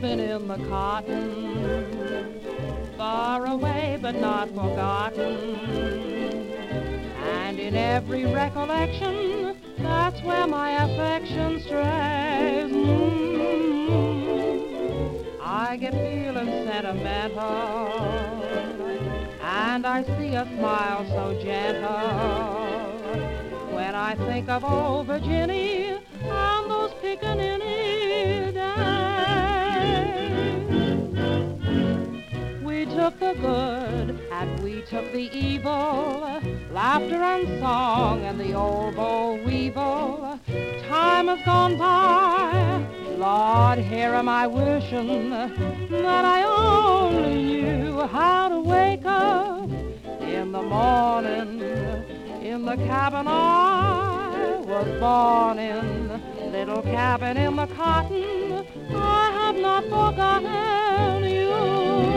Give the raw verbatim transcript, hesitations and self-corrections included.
cabin in the cotton, far away but not forgotten. And in every recollection, that's where my affection strays. Mm-hmm. I get feeling sentimental, and I see a smile so gentle when I think of old Virginia and those pickaninny days. We took the good and we took the evil, laughter and song and the old boll weevil. Time has gone by, Lord, here am I wishing that I only knew how to wake up in the morning in the cabin I was born in, little cabin in the cotton. I have not forgotten you.